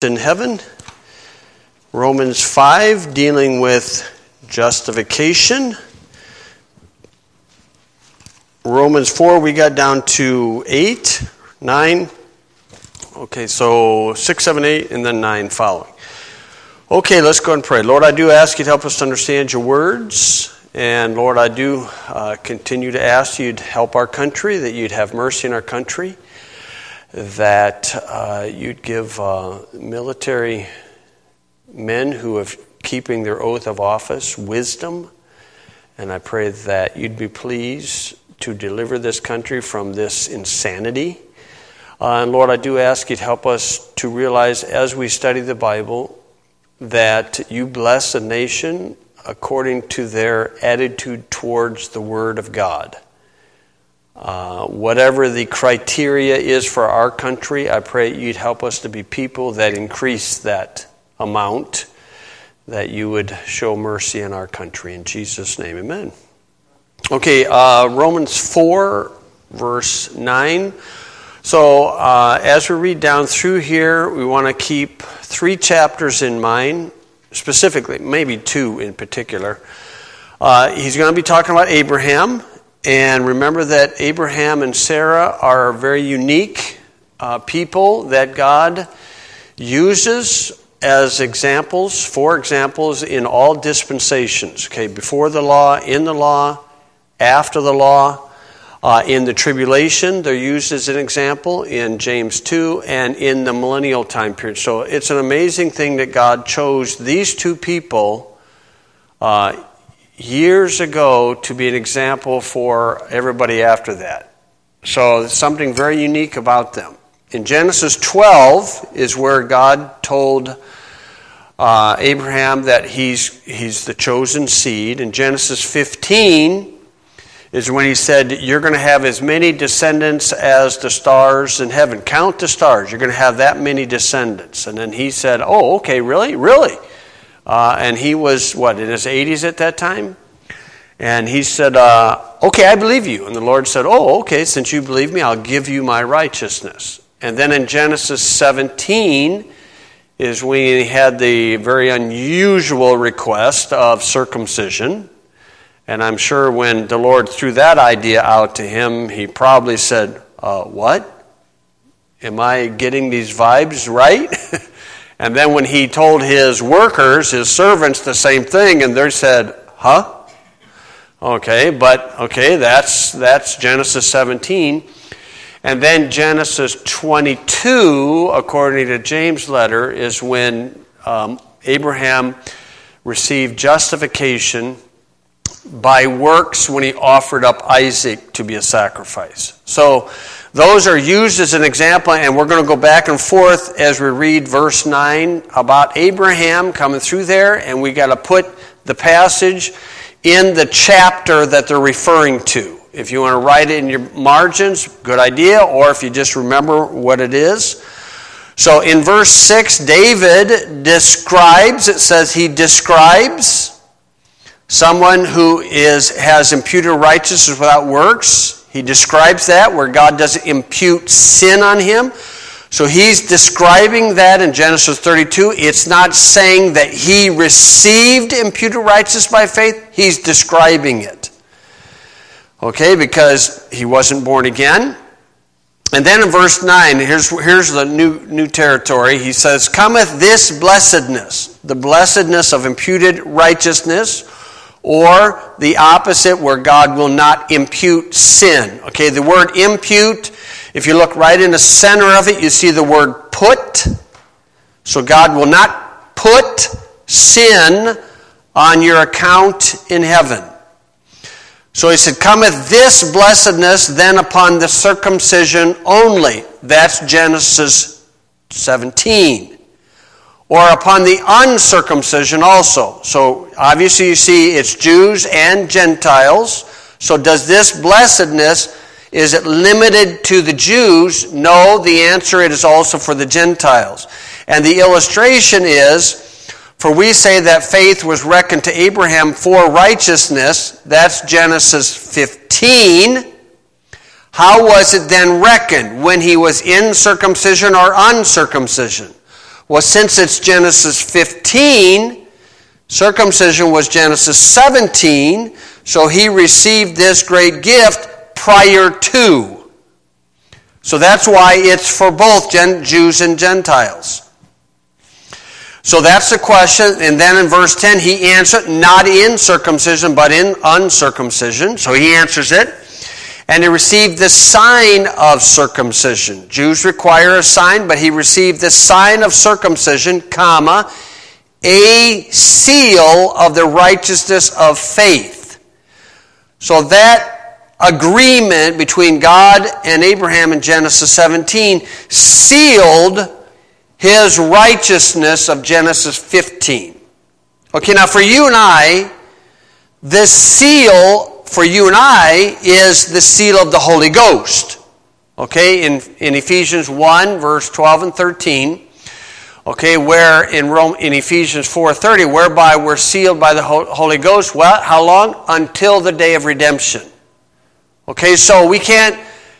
in heaven. Romans 5, dealing with justification. Romans 4, we got down to 8, 9. Okay, so 6, 7, 8, and then 9 following. Okay, let's go and pray. Lord, I do ask you to help us to understand your words. And Lord, I do continue to ask you to help our country, that you'd have mercy in our country, that you'd give military men who are keeping their oath of office wisdom. And I pray that you'd be pleased to deliver this country from this insanity. And Lord, I do ask you to help us to realize as we study the Bible that you bless a nation according to their attitude towards the Word of God. Whatever the criteria is for our country, I pray you'd help us to be people that increase that amount, that you would show mercy in our country. In Jesus' name, amen. Okay, Romans 4, verse 9. So as we read down through here, we want to keep 3 chapters in mind, specifically, maybe 2 in particular. He's going to be talking about Abraham. And remember that Abraham and Sarah are very unique people that God uses as examples, for examples, in all dispensations. Okay, before the law, in the law, after the law. In the tribulation, they're used as an example in James 2 and in the millennial time period. So it's an amazing thing that God chose these 2 people years ago to be an example for everybody after that. So there's something very unique about them. In Genesis 12 is where God told Abraham that he's the chosen seed. In Genesis 15 is when he said, you're going to have as many descendants as the stars in heaven. Count the stars. You're going to have that many descendants. And then he said, oh, okay, really? Really? And he was, in his 80s at that time? And he said, okay, I believe you. And the Lord said, oh, okay, since you believe me, I'll give you my righteousness. And then in Genesis 17 is when he had the very unusual request of circumcision. And I'm sure when the Lord threw that idea out to him, he probably said, what? Am I getting these vibes right? And then when he told his workers, his servants, the same thing, and they said, huh? Okay, that's Genesis 17. And then Genesis 22, according to James' letter, is when Abraham received justification by works when he offered up Isaac to be a sacrifice. So those are used as an example, and we're going to go back and forth as we read verse 9 about Abraham coming through there, and we got to put the passage in the chapter that they're referring to. If you want to write it in your margins, good idea, or if you just remember what it is. So in verse 6, David describes, it says he describes someone who has imputed righteousness without works. He describes that where God doesn't impute sin on him. So he's describing that in Genesis 32. It's not saying that he received imputed righteousness by faith. He's describing it. Okay, because he wasn't born again. And then in verse 9, here's the new territory. He says, cometh this blessedness, the blessedness of imputed righteousness, or the opposite where God will not impute sin. Okay, the word impute, if you look right in the center of it, you see the word put. So God will not put sin on your account in heaven. So he said, cometh this blessedness then upon the circumcision only. That's Genesis 17. Or upon the uncircumcision also. So obviously you see it's Jews and Gentiles. So does this blessedness, is it limited to the Jews? No, the answer it is also for the Gentiles. And the illustration is, for we say that faith was reckoned to Abraham for righteousness. That's Genesis 15. How was it then reckoned? When he was in circumcision or uncircumcision? Well, since it's Genesis 15, circumcision was Genesis 17, so he received this great gift prior to. So that's why it's for both Jews and Gentiles. So that's the question. And then in verse 10, he answered, not in circumcision, but in uncircumcision. So he answers it. And he received the sign of circumcision. Jews require a sign, but he received the sign of circumcision, comma, a seal of the righteousness of faith. So that agreement between God and Abraham in Genesis 17 sealed his righteousness of Genesis 15. Okay, now for you and I, this seal for you and I is the seal of the Holy Ghost. Okay, in Ephesians 1, verse 12 and 13, okay, where in Ephesians 4:30, whereby we're sealed by the Holy Ghost, well, how long? Until the day of redemption. Okay, so we can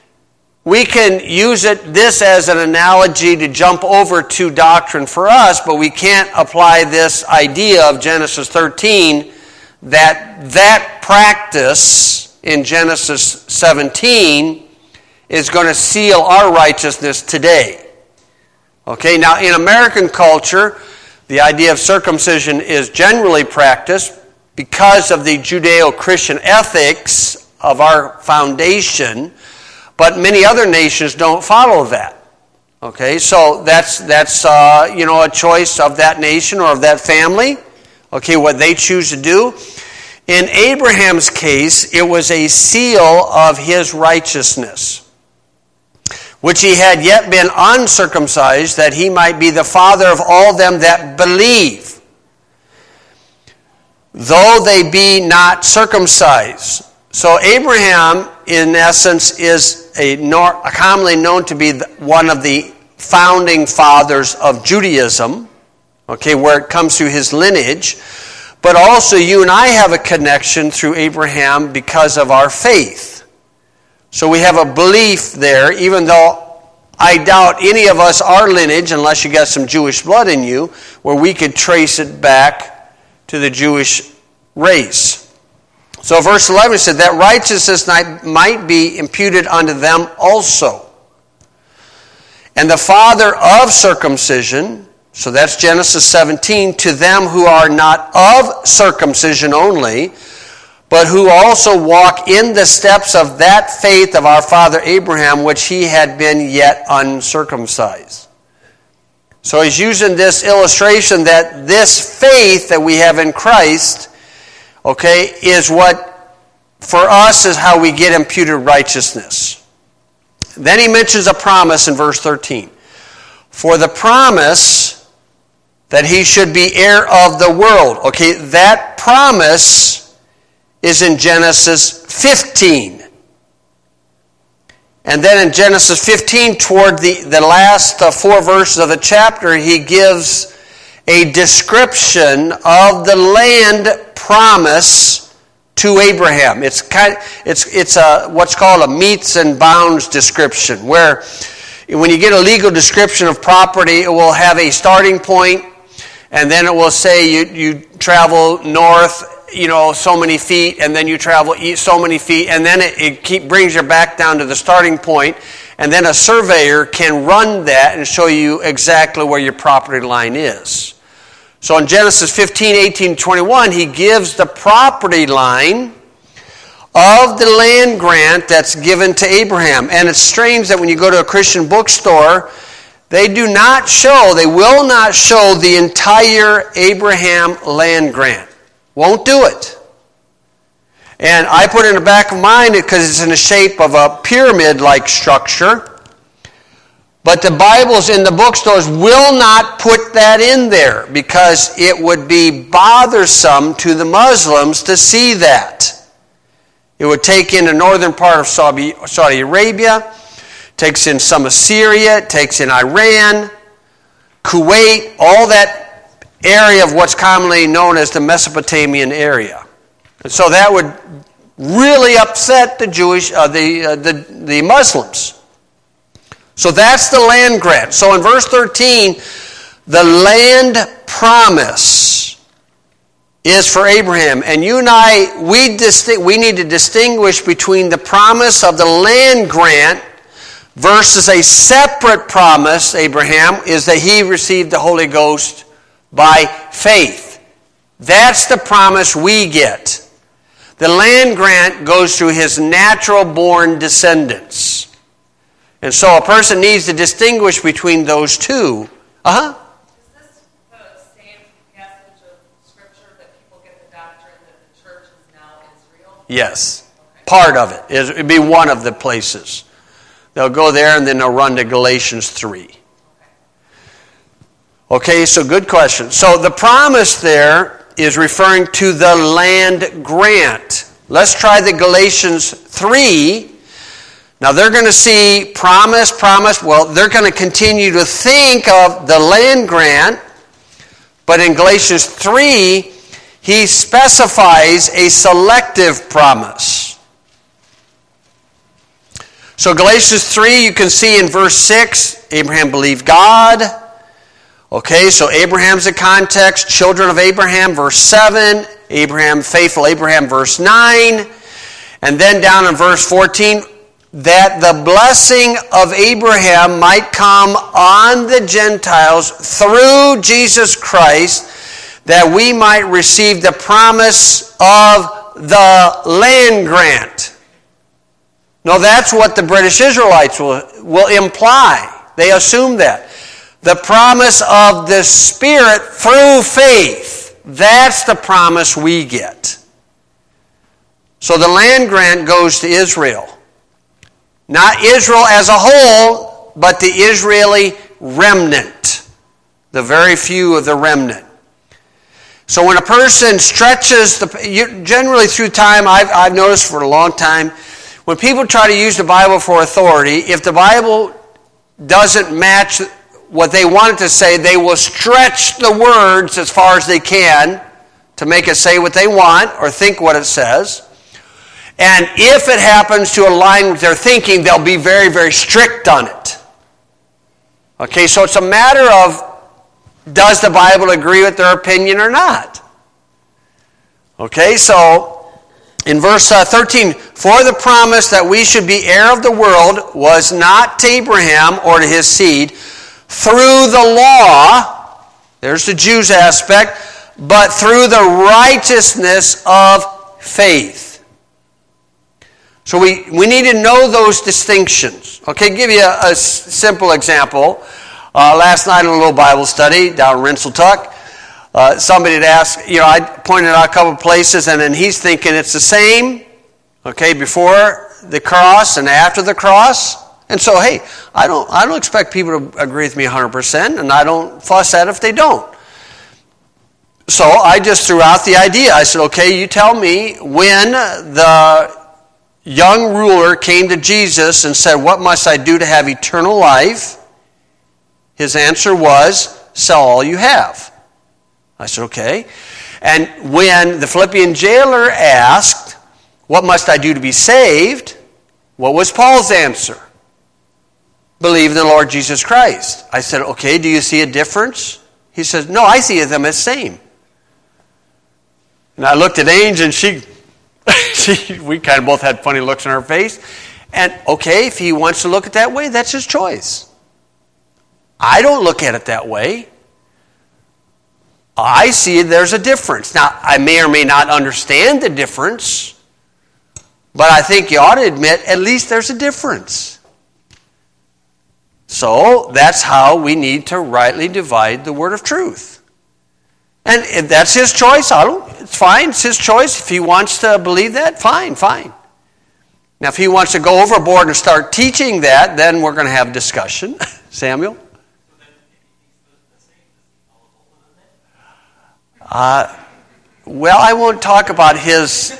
use this as an analogy to jump over to doctrine for us, but we can't apply this idea of Genesis 13, that practice in Genesis 17 is going to seal our righteousness today. Okay, now in American culture, the idea of circumcision is generally practiced because of the Judeo-Christian ethics of our foundation, but many other nations don't follow that. Okay, so that's a choice of that nation or of that family. Okay, what they choose to do. In Abraham's case, it was a seal of his righteousness, which he had yet been uncircumcised, that he might be the father of all them that believe, though they be not circumcised. So Abraham, in essence, is commonly known to be one of the founding fathers of Judaism, okay, where it comes through his lineage. But also you and I have a connection through Abraham because of our faith. So we have a belief there, even though I doubt any of us are lineage, unless you got some Jewish blood in you, where we could trace it back to the Jewish race. So verse 11 said, that righteousness might be imputed unto them also. And the father of circumcision, so that's Genesis 17, to them who are not of circumcision only, but who also walk in the steps of that faith of our father Abraham, which he had been yet uncircumcised. So he's using this illustration that this faith that we have in Christ, okay, is what for us is how we get imputed righteousness. Then he mentions a promise in verse 13. For the promise that he should be heir of the world. Okay, that promise is in Genesis 15. And then in Genesis 15, toward the last 4 verses of the chapter, he gives a description of the land promise to Abraham. It's what's called a metes and bounds description, where when you get a legal description of property, it will have a starting point, and then it will say you travel north, so many feet, and then you travel east so many feet, and then it brings you back down to the starting point, and then a surveyor can run that and show you exactly where your property line is. So in Genesis 15, 18, 21, he gives the property line of the land grant that's given to Abraham. And it's strange that when you go to a Christian bookstore, they will not show the entire Abraham land grant. Won't do it. And I put it in the back of mine because it's in the shape of a pyramid-like structure. But the Bibles in the bookstores will not put that in there because it would be bothersome to the Muslims to see that. It would take in the northern part of Saudi Arabia, takes in some of Syria, it takes in Iran, Kuwait, all that area of what's commonly known as the Mesopotamian area. And so that would really upset the the Muslims. So that's the land grant. So in verse 13, the land promise is for Abraham. And you and I, we need to distinguish between the promise of the land grant versus a separate promise, Abraham, is that he received the Holy Ghost by faith. That's the promise we get. The land grant goes to his natural-born descendants. And so a person needs to distinguish between those two. Is this the same passage of Scripture that people get the doctrine that the church is now Israel? Yes. Okay. Part of it. It would be one of the places. They'll go there and then they'll run to Galatians 3. Okay, so good question. So the promise there is referring to the land grant. Let's try the Galatians 3. Now they're going to see promise. Well, they're going to continue to think of the land grant. But in Galatians 3, he specifies a selective promise. So Galatians 3, you can see in verse 6, Abraham believed God. Okay, so Abraham's the context. Children of Abraham, verse 7. Abraham, faithful Abraham, verse 9. And then down in verse 14, that the blessing of Abraham might come on the Gentiles through Jesus Christ, that we might receive the promise of the land grant. No, that's what the British Israelites will imply. They assume that. The promise of the Spirit through faith. That's the promise we get. So the land grant goes to Israel. Not Israel as a whole, but the Israeli remnant. The very few of the remnant. So when a person stretches, generally through time, I've noticed for a long time, when people try to use the Bible for authority, if the Bible doesn't match what they want it to say, they will stretch the words as far as they can to make it say what they want or think what it says. And if it happens to align with their thinking, they'll be very, very strict on it. Okay, so it's a matter of, does the Bible agree with their opinion or not? Okay, so in verse 13, for the promise that we should be heir of the world was not to Abraham or to his seed through the law, there's the Jews aspect, but through the righteousness of faith. So we need to know those distinctions. Okay, give you a simple example. Last night in a little Bible study down in Rensselaer, somebody had asked, I pointed out a couple of places, and then he's thinking it's the same, okay, before the cross and after the cross. And so, hey, I don't expect people to agree with me 100%, and I don't fuss at if they don't. So I just threw out the idea. I said, okay, you tell me when the young ruler came to Jesus and said, what must I do to have eternal life? His answer was, sell all you have. I said, okay. And when the Philippian jailer asked, what must I do to be saved? What was Paul's answer? Believe in the Lord Jesus Christ. I said, okay, do you see a difference? He says, no, I see them as same. And I looked at Ange, and we kind of both had funny looks on our face. And okay, if he wants to look at it that way, that's his choice. I don't look at it that way. I see there's a difference. Now, I may or may not understand the difference, but I think you ought to admit at least there's a difference. So that's how we need to rightly divide the word of truth. And if that's his choice, it's fine, it's his choice. If he wants to believe that, fine. Now, if he wants to go overboard and start teaching that, then we're going to have a discussion. Samuel? Well, I won't talk about his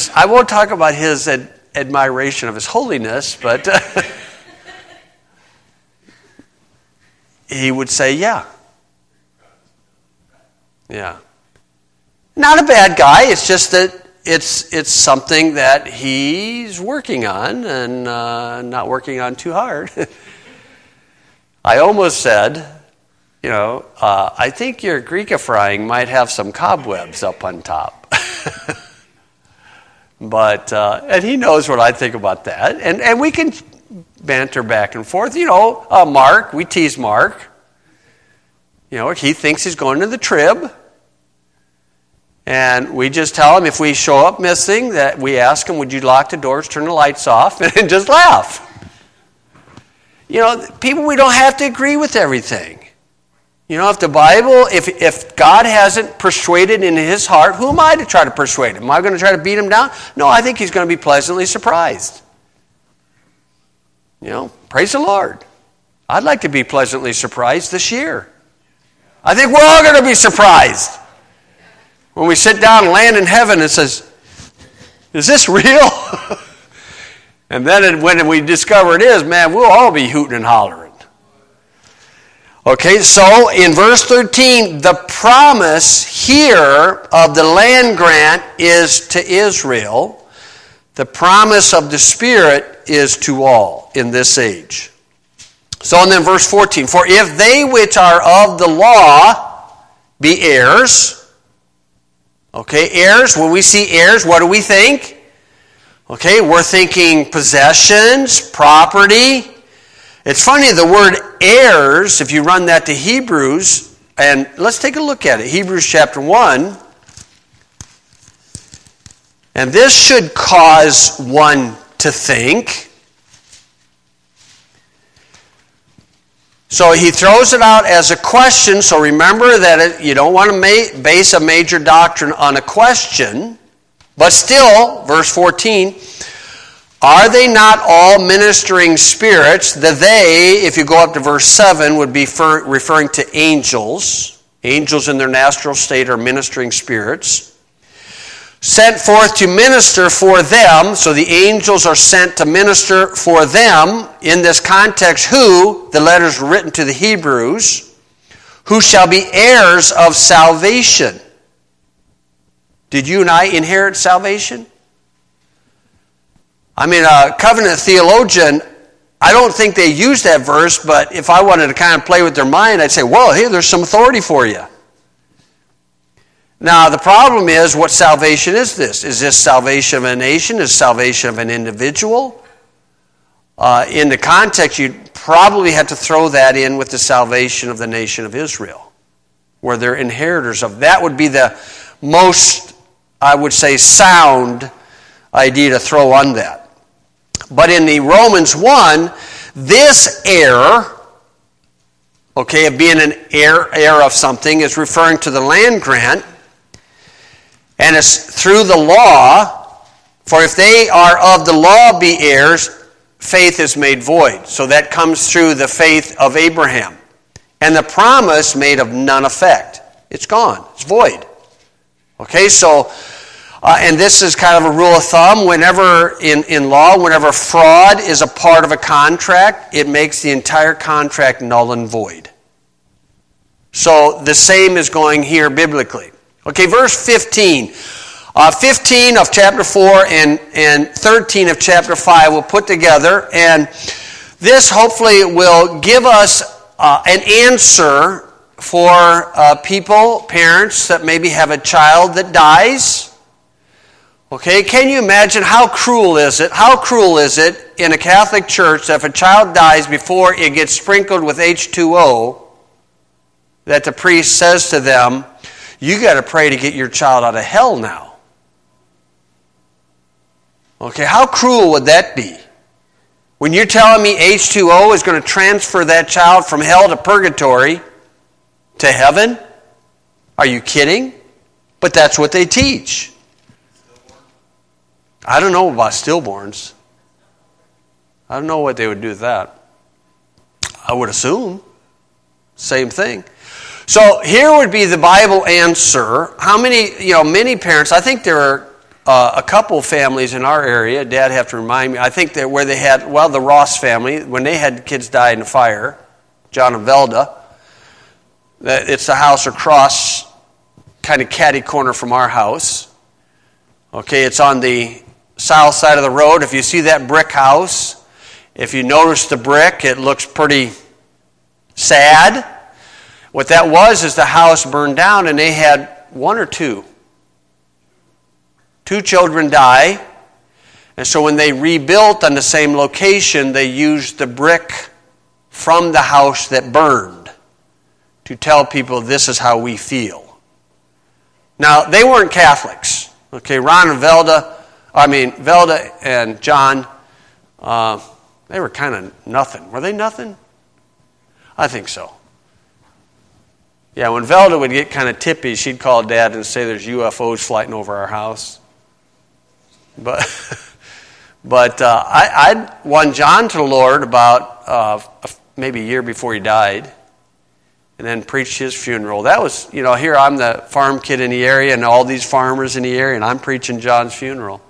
admiration of his holiness, but he would say, yeah. Not a bad guy. It's just that it's something that he's working on and not working on too hard. I almost said, I think your Greekifying might have some cobwebs up on top. But, and he knows what I think about that. And we can banter back and forth. Mark, we tease Mark. He thinks he's going to the trib. And we just tell him if we show up missing, that we ask him, would you lock the doors, turn the lights off, and just laugh. People, we don't have to agree with everything. If the Bible, if God hasn't persuaded in his heart, who am I to try to persuade him? Am I going to try to beat him down? No, I think he's going to be pleasantly surprised. Praise the Lord. I'd like to be pleasantly surprised this year. I think we're all going to be surprised. When we sit down and land in heaven, it says, is this real? And then when we discover it is, man, we'll all be hooting and hollering. Okay, so in verse 13, the promise here of the land grant is to Israel. The promise of the Spirit is to all in this age. So and then verse 14, for if they which are of the law be heirs. Okay, heirs, when we see heirs, what do we think? Okay, we're thinking possessions, property. It's funny, the word heirs, if you run that to Hebrews, and let's take a look at it. Hebrews chapter 1. And this should cause one to think. So he throws it out as a question, so remember that you don't want to base a major doctrine on a question. But still, verse 14, are they not all ministering spirits? The they, if you go up to verse 7, would be referring to angels. Angels in their natural state are ministering spirits. Sent forth to minister for them. So the angels are sent to minister for them. In this context, who? The letters were written to the Hebrews. Who shall be heirs of salvation. Did you and I inherit salvation? I mean, a covenant theologian, I don't think they use that verse, but if I wanted to kind of play with their mind, I'd say, well, here, there's some authority for you. Now, the problem is, what salvation is this? Is this salvation of a nation? Is salvation of an individual? In the context, you'd probably have to throw that in with the salvation of the nation of Israel, where they're inheritors of. That would be the most, I would say, sound idea to throw on that. But in the Romans 1, this heir, okay, of being an heir of something, is referring to the land grant. And it's through the law, for if they are of the law be heirs, faith is made void. So that comes through the faith of Abraham. And the promise made of none effect. It's gone. It's void. Okay, so, and this is kind of a rule of thumb. Whenever, in law, whenever fraud is a part of a contract, it makes the entire contract null and void. So the same is going here biblically. Okay, verse 15. 15 of chapter 4 and 13 of chapter 5 we'll put together. And this hopefully will give us an answer for people, parents that maybe have a child that dies. Okay, can you imagine how cruel is it? How cruel is it in a Catholic church that if a child dies before it gets sprinkled with H2O, that the priest says to them, you got to pray to get your child out of hell now. Okay, how cruel would that be? When you're telling me H2O is going to transfer that child from hell to purgatory to heaven? Are you kidding? But that's what they teach. I don't know about stillborns. I don't know what they would do with that. I would assume. Same thing. So here would be the Bible answer. How many, many parents, I think there are a couple families in our area, Dad have to remind me, I think that where they had, the Ross family, when they had kids die in the fire, John and Velda, it's the house across, kind of catty corner from our house. Okay, it's on the south side of the road. If you see that brick house, if you notice the brick, it looks pretty sad. What that was is the house burned down and they had one or two. Two children die. And so when they rebuilt on the same location, they used the brick from the house that burned to tell people this is how we feel. Now, they weren't Catholics. Okay, Ron and Velda and John, they were kind of nothing. Were they nothing? I think so. Yeah, when Velda would get kind of tippy, she'd call Dad and say there's UFOs flying over our house. But I won John to the Lord about maybe a year before he died, and then preached his funeral. That was, here I'm the farm kid in the area and all these farmers in the area, and I'm preaching John's funeral.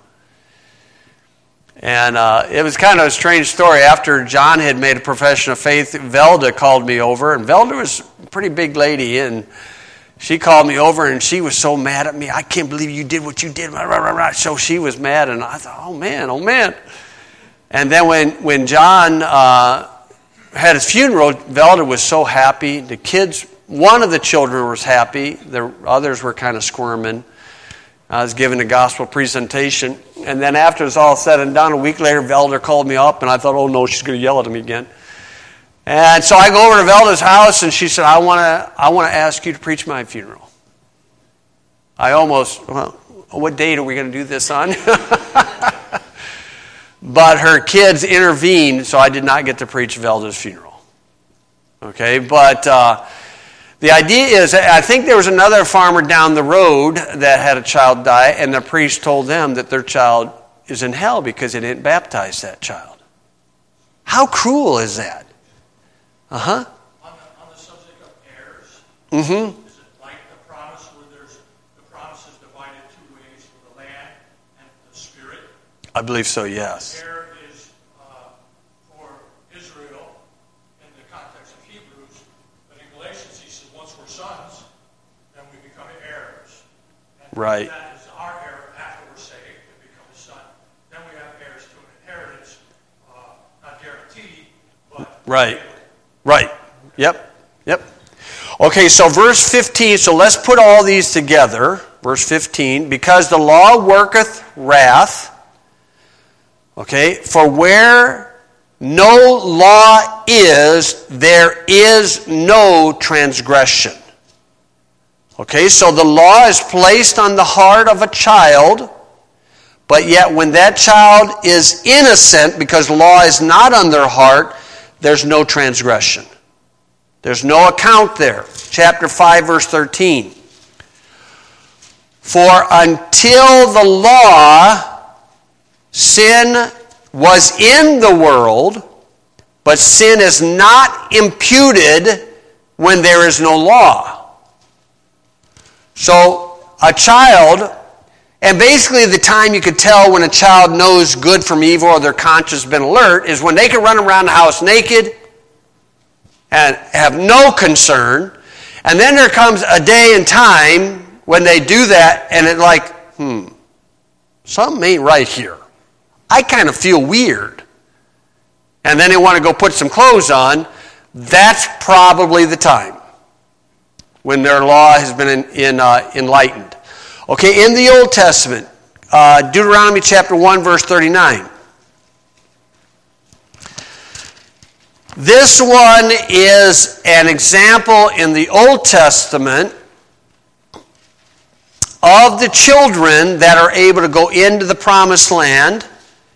And it was kind of a strange story. After John had made a profession of faith, Velda called me over, and Velda was a pretty big lady, and she called me over, and she was so mad at me. I can't believe you did what you did. So she was mad, and I thought, oh, man. And then when John had his funeral, Velda was so happy. The kids, one of the children was happy. The others were kind of squirming. I was giving a gospel presentation. And then after it was all said and done, a week later, Velda called me up, and I thought, oh, no, she's going to yell at me again. And so I go over to Velda's house, and she said, I want to ask you to preach my funeral. What date are we going to do this on? But her kids intervened, so I did not get to preach Velda's funeral. Okay, but the idea is, I think there was another farmer down the road that had a child die, and the priest told them that their child is in hell because they didn't baptize that child. How cruel is that? On the subject of heirs, is it like the promise where the promise is divided two ways, for the land and the spirit? I believe so, yes. The heir is for Israel in the context of Hebrews, but in Galatians he says once we're sons, then we become heirs. And right. That is our heir after we're saved and become a son. Then we have heirs to an inheritance, not guaranteed, but right. Right. Yep. Okay, so verse 15, so let's put all these together. Verse 15, because the law worketh wrath. Okay, for where no law is, there is no transgression. Okay, so the law is placed on the heart of a child, but yet when that child is innocent, because law is not on their heart, there's no transgression. There's no account there. Chapter 5, verse 13. For until the law, sin was in the world, but sin is not imputed when there is no law. So a child, and basically the time you could tell when a child knows good from evil or their conscience has been alert is when they can run around the house naked and have no concern. And then there comes a day and time when they do that and it's like, something ain't right here. I kind of feel weird. And then they want to go put some clothes on. That's probably the time when their law has been enlightened. Okay, in the Old Testament, Deuteronomy chapter 1, verse 39. This one is an example in the Old Testament of the children that are able to go into the promised land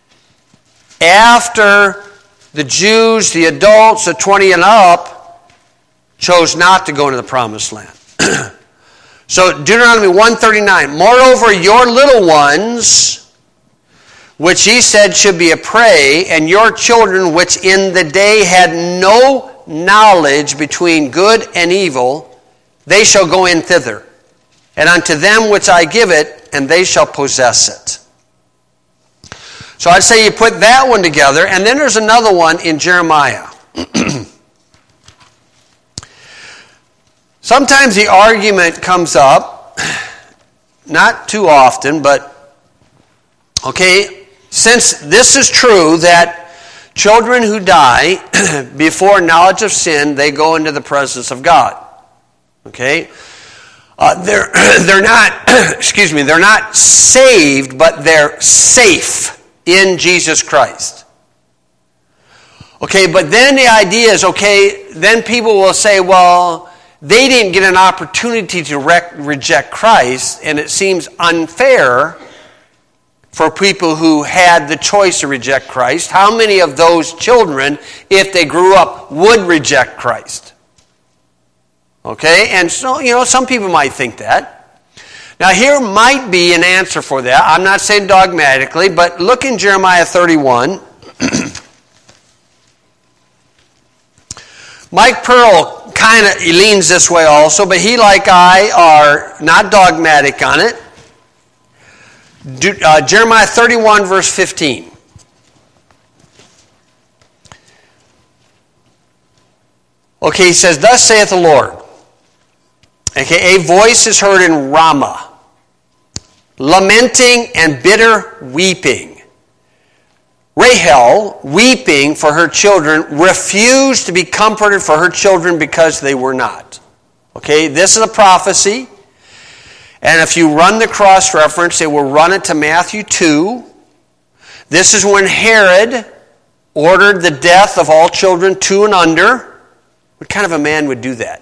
after the Jews, the adults, the 20 and up, chose not to go into the promised land. So Deuteronomy 1:39, moreover your little ones, which he said should be a prey, and your children which in the day had no knowledge between good and evil, they shall go in thither, and unto them which I give it, and they shall possess it. So I'd say you put that one together, and then there's another one in Jeremiah. Sometimes the argument comes up, not too often, but, okay, since this is true that children who die before knowledge of sin, they go into the presence of God. Okay? They're not, excuse me, they're not saved, but they're safe in Jesus Christ. Okay, but then the idea is, okay, then people will say, well, they didn't get an opportunity to reject Christ, and it seems unfair for people who had the choice to reject Christ. How many of those children, if they grew up, would reject Christ? Okay, and so, some people might think that. Now, here might be an answer for that. I'm not saying dogmatically, but look in Jeremiah 31. Mike Pearl kind of leans this way also, but he, like I, are not dogmatic on it. Jeremiah 31, verse 15. Okay, he says, "Thus saith the Lord." Okay, a voice is heard in Ramah, lamenting and bitter weeping. Rahel, weeping for her children, refused to be comforted for her children because they were not. Okay, this is a prophecy. And if you run the cross-reference, it will run it to Matthew 2. This is when Herod ordered the death of all children 2 and under. What kind of a man would do that?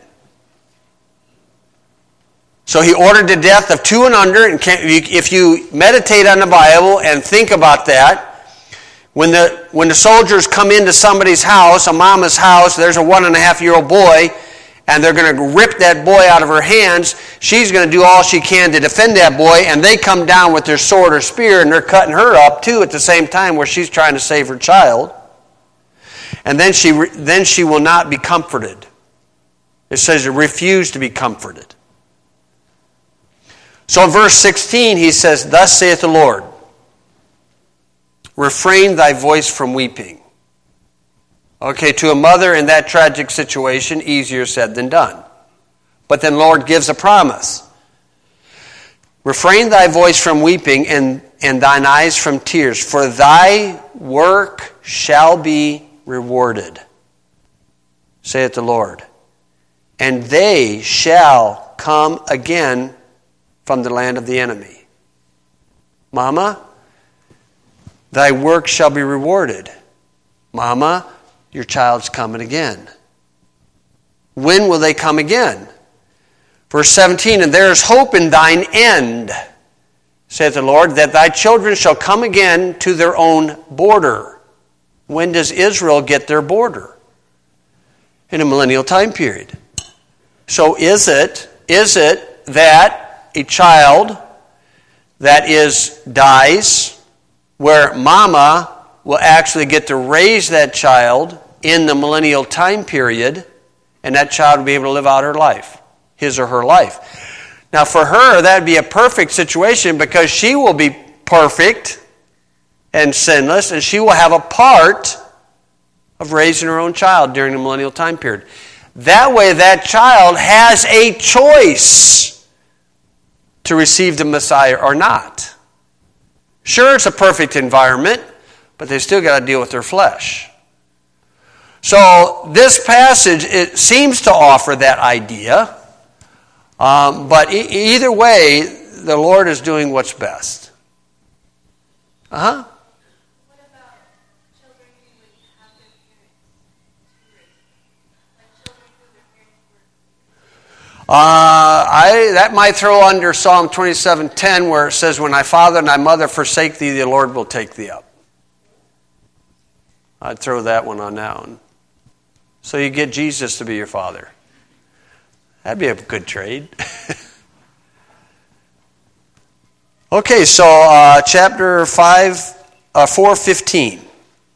So he ordered the death of 2 and under. And if you meditate on the Bible and think about that, when the soldiers come into somebody's house, a mama's house, there's a 1.5-year-old boy, and they're going to rip that boy out of her hands, she's going to do all she can to defend that boy, and they come down with their sword or spear, and they're cutting her up too at the same time where she's trying to save her child. And then she will not be comforted. It says, refuse to be comforted. So in verse 16, he says, "Thus saith the Lord, refrain thy voice from weeping." Okay, to a mother in that tragic situation, easier said than done. But then Lord gives a promise. "Refrain thy voice from weeping and thine eyes from tears, for thy work shall be rewarded, saith the Lord. And they shall come again from the land of the enemy." Mama, thy work shall be rewarded. Mama, your child's coming again. When will they come again? Verse 17, "And there is hope in thine end, saith the Lord, that thy children shall come again to their own border." When does Israel get their border? In a millennial time period. So is it that a child that dies, where mama will actually get to raise that child in the millennial time period, and that child will be able to live out her life, his or her life. Now for her, that would be a perfect situation because she will be perfect and sinless, and she will have a part of raising her own child during the millennial time period. That way, that child has a choice to receive the Messiah or not. Sure, it's a perfect environment, but they still got to deal with their flesh. So this passage, it seems to offer that idea, but either way, the Lord is doing what's best. What about children who would have their parents? Like children who their parents were. That might throw under Psalm 27:10, where it says, "When thy father and thy mother forsake thee, the Lord will take thee up." I'd throw that one on that one. So you get Jesus to be your father. That'd be a good trade. Okay, so chapter 4:15.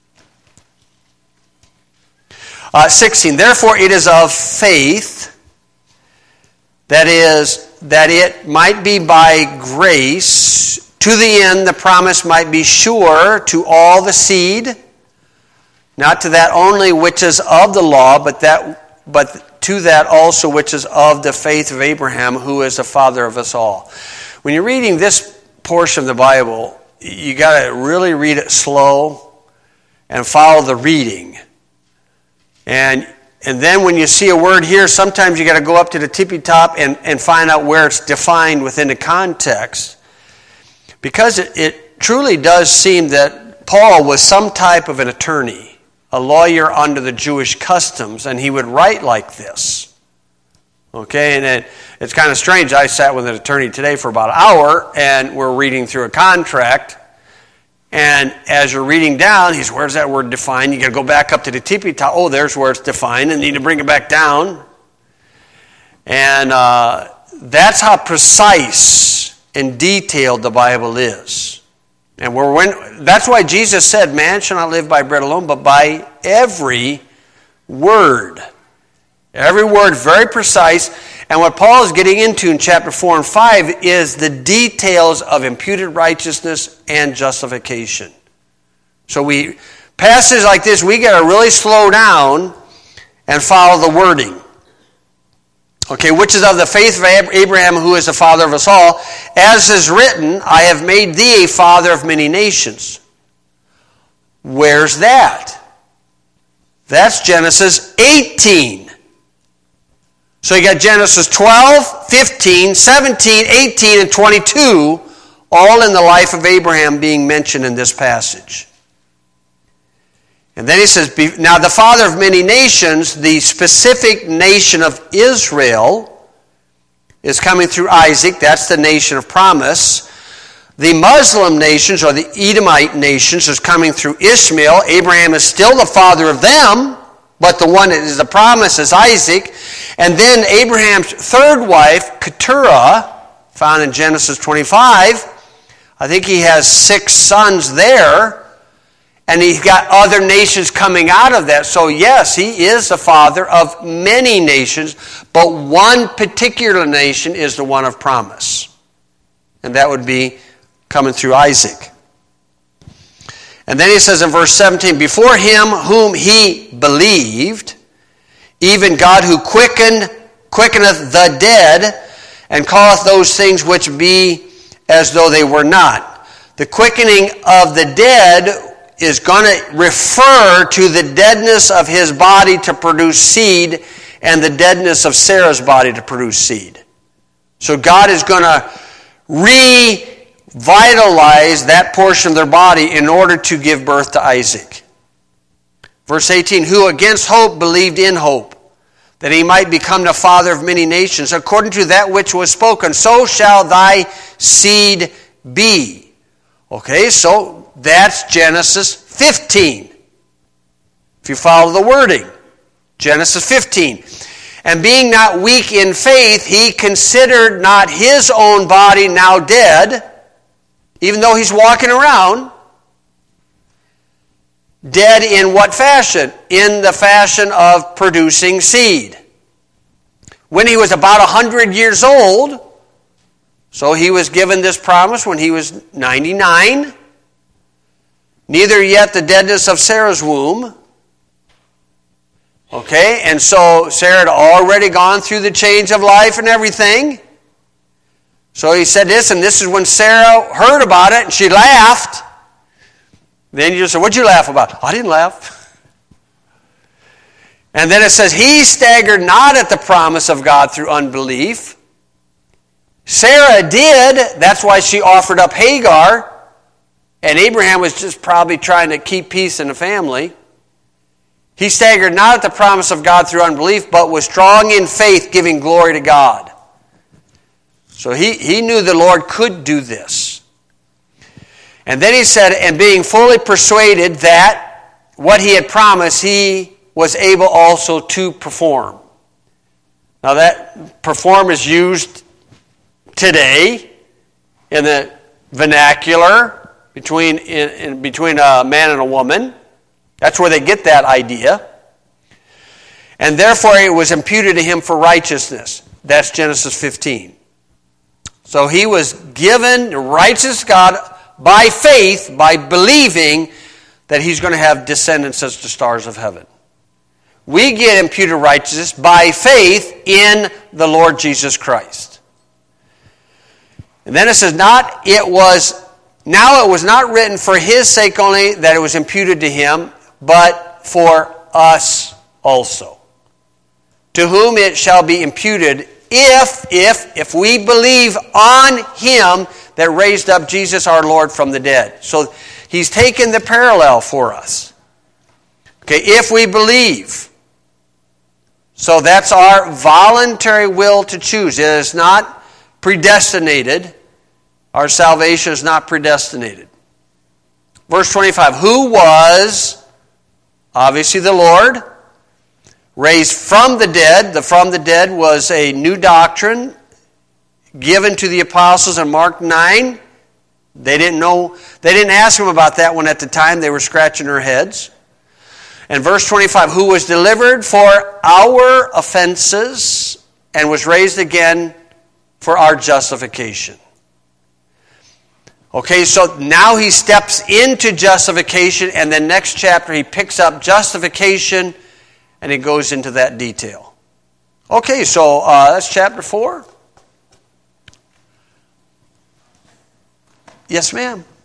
16. "Therefore it is of faith, that it might be by grace, to the end the promise might be sure to all the seed, not to that only which is of the law, but to that also which is of the faith of Abraham, who is the father of us all." When you're reading this portion of the Bible, you got to really read it slow and follow the reading. And And then when you see a word here, sometimes you got to go up to the tippy top and find out where it's defined within the context. Because it truly does seem that Paul was some type of an attorney, a lawyer under the Jewish customs, and he would write like this. Okay, and it's kind of strange. I sat with an attorney today for about an hour, and we're reading through a contract. And as you're reading down, he says, where's that word defined? You got to go back up to the tippy top. Oh, there's where it's defined, and you need to bring it back down. And that's how precise and detailed the Bible is. And that's why Jesus said, man shall not live by bread alone, but by every word. Every word very precise. And what Paul is getting into in chapter 4 and 5 is the details of imputed righteousness and justification. So passages like this, we got to really slow down and follow the wording. Okay, which is of the faith of Abraham, who is the father of us all. As is written, I have made thee a father of many nations. Where's that? That's Genesis 18. So you got Genesis 12, 15, 17, 18, and 22, all in the life of Abraham being mentioned in this passage. And then he says, now the father of many nations, the specific nation of Israel, is coming through Isaac. That's the nation of promise. The Muslim nations, or the Edomite nations, is coming through Ishmael. Abraham is still the father of them, but the one that is the promise is Isaac. And then Abraham's third wife, Keturah, found in Genesis 25. I think he has 6 sons there. And he's got other nations coming out of that. So yes, he is the father of many nations, but one particular nation is the one of promise. And that would be coming through Isaac. And then he says in verse 17, before him whom he believed, even God who quickeneth the dead, and calleth those things which be as though they were not. The quickening of the dead is going to refer to the deadness of his body to produce seed and the deadness of Sarah's body to produce seed. So God is going to revitalize that portion of their body in order to give birth to Isaac. Verse 18, who against hope believed in hope, that he might become the father of many nations, according to that which was spoken, so shall thy seed be. Okay, so that's Genesis 15. If you follow the wording. Genesis 15. And being not weak in faith, he considered not his own body now dead, even though he's walking around. Dead in what fashion? In the fashion of producing seed. When he was about 100 years old, so he was given this promise when he was 99, neither yet the deadness of Sarah's womb. Okay, and so Sarah had already gone through the change of life and everything. So he said this, and this is when Sarah heard about it, and she laughed. Then you just said, what'd you laugh about? I didn't laugh. And then it says, he staggered not at the promise of God through unbelief. Sarah did. That's why she offered up Hagar. And Abraham was just probably trying to keep peace in the family. He staggered not at the promise of God through unbelief, but was strong in faith, giving glory to God. So he knew the Lord could do this. And then he said, and being fully persuaded that what he had promised, he was able also to perform. Now that perform is used today in the vernacular between a man and a woman. That's where they get that idea. And therefore it was imputed to him for righteousness. That's Genesis 15. So he was given the righteous God by faith, by believing that he's going to have descendants as the stars of heaven. We get imputed righteousness by faith in the Lord Jesus Christ. And then it says, now it was not written for his sake only that it was imputed to him, but for us also. to whom it shall be imputed if we believe on him that raised up Jesus our Lord from the dead. So he's taken the parallel for us. Okay, if we believe. So that's our voluntary will to choose. It is not predestinated. Our salvation is not predestinated. Verse 25, who was, obviously the Lord, raised from the dead. The from the dead was a new doctrine given to the apostles in Mark 9. They didn't ask him about that one at the time. They were scratching their heads. And verse 25, who was delivered for our offenses and was raised again for our justification. Okay, so now he steps into justification, and then next chapter he picks up justification and he goes into that detail. Okay, so that's chapter 4. Yes, ma'am.